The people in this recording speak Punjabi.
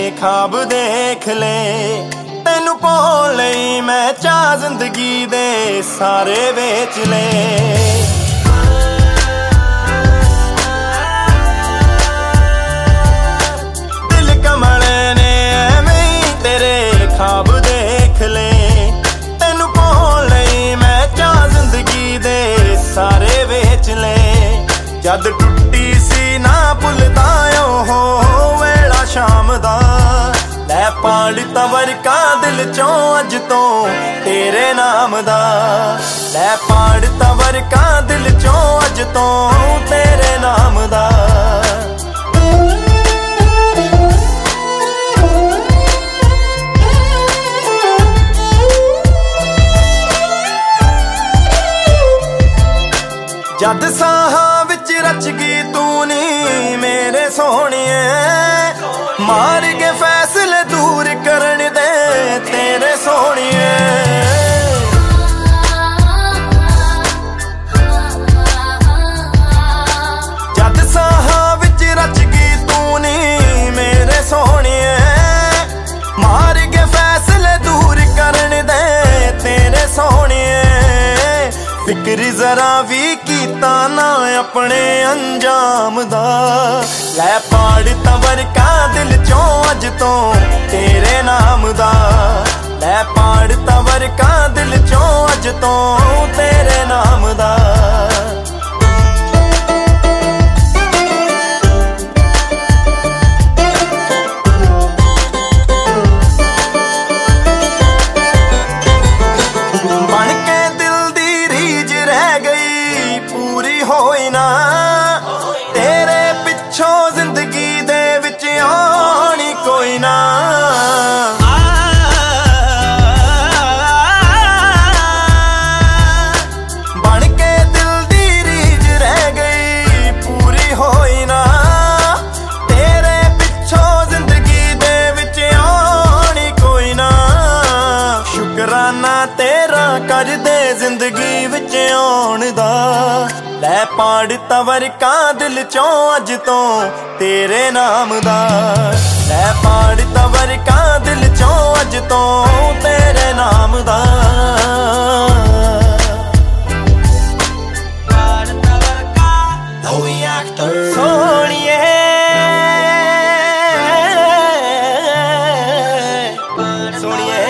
ਖਾਬ ਦੇਖ ਲੈ। ਤੈਨੂੰ ਪਾਉਣ ਲਈ ਮੈਂ ਚਾਹ ਜ਼ਿੰਦਗੀ ਦੇ ਸਾਰੇ ਵੇਚ ਲਏ। ਦਿਲ ਕਮਲੇ ਨੇ ਐਵੇਂ ਹੀ ਤੇਰੇ ਖਾਬ ਦੇਖ ਲਏ। ਤੈਨੂੰ ਪਾਉਣ ਲਈ ਮੈਂ ਚਾਹ ਜ਼ਿੰਦਗੀ ਦੇ ਸਾਰੇ ਵੇਚ ਲਏ। ਜਦ ਟੁੱਟੀ ਸੀ ਨਾ ਭੁੱਲਦਾ ਉਹ ਵੇਲਾ ਸ਼ਾਮ ਦਾ। ਲੈ ਪਾੜ ਤਾ ਵਰਕਾ ਦਿਲ ਚੋਂ ਅੱਜ ਤੋਂ ਤੇਰੇ ਨਾਮ ਦਾ। ਲੈ ਪਾੜ ਤਾ ਵਰਕਾ ਦਿਲ ਚੋਂ ਅੱਜ ਤੋਂ ਤੇਰੇ ਨਾਮ ਦਾ। ਜਦ ਸਾਹਾਂ ਵਿੱਚ ਰਚ ਗਈ ਤੂੰ ਨੀ ਮੇਰੇ ਸੋਹਣੀਏ। ਮਾਰ ਕੇ ਫੈਸਲੇ ਦੂਰ ਕਰਨ ਦੇ ਤੇਰੇ ਸੋਹਣੀਏ। ਜਦ ਸਾਹਾਂ ਵਿੱਚ ਰਚ ਗਈ ਤੂੰ ਨੀ ਮੇਰੇ ਸੋਹਣੀਏ। ਮਾਰ ਕੇ ਫੈਸਲੇ ਦੂਰ ਕਰਨ ਦੇ ਤੇਰੇ ਸੋਹਣੀਏ। ਫਿਕਰ ਜ਼ਰਾ ਵੀ ਕੀਤਾ ਨਾ ਆਪਣੇ ਅੰਜਾਮ ਦਾ। ਲੈ ਪਾੜ ਤਾ ਵਰਕਾ ਦਿਲ ਚੋਂ ਅੱਜ ਤੋਂ ਤੇਰੇ ਨਾਮ ਦਾ। ਲੈ ਪਾੜ ਤਾ ਵਰਕਾ ਦਿਲ ਚੋਂ ਅੱਜ ਤੋਂ ਤੇਰੇ ਨਾਮ ਦਾ। ਹੋਈ ਨਾ ਤੇਰੇ ਪਿੱਛੋਂ ਜ਼ਿੰਦਗੀ ਦੇ ਵਿੱਚ ਆਉਣੀ ਕੋਈ ਨਾ। ਬਣ ਕੇ ਦਿਲ ਦੀ ਰੀਝ ਰਹਿ ਗਈ ਪੂਰੀ ਹੋਈ ਨਾ। ਤੇਰੇ ਪਿੱਛੋਂ ਜ਼ਿੰਦਗੀ ਦੇ ਵਿੱਚ ਆਉਣੀ ਕੋਈ ਨਾ। ਸ਼ੁਕਰਾਨਾ ਤੇਰਾ ਕਰਦੇ ਜ਼ਿੰਦਗੀ ਵਿੱਚ ਆਉਣ ਦਾ। ਲੈ ਪਾੜ ਤਾ ਵਰਕਾ ਦਿਲ ਚੋਂ ਅੱਜ ਤੋਂ ਤੇਰੇ ਨਾਮ ਦਾ। ਲੈ ਪਾੜ ਤਾ ਵਰਕਾ ਦਿਲ ਚੋਂ ਅੱਜ ਤੋਂ ਤੇਰੇ ਨਾਮ ਦਾ। ਪਾੜ ਤਾ ਵਰਕਾ ਹੋਈ ਐਕਟਰ ਸੋਹਣੀਏ। ਸੋਹਣੀਏ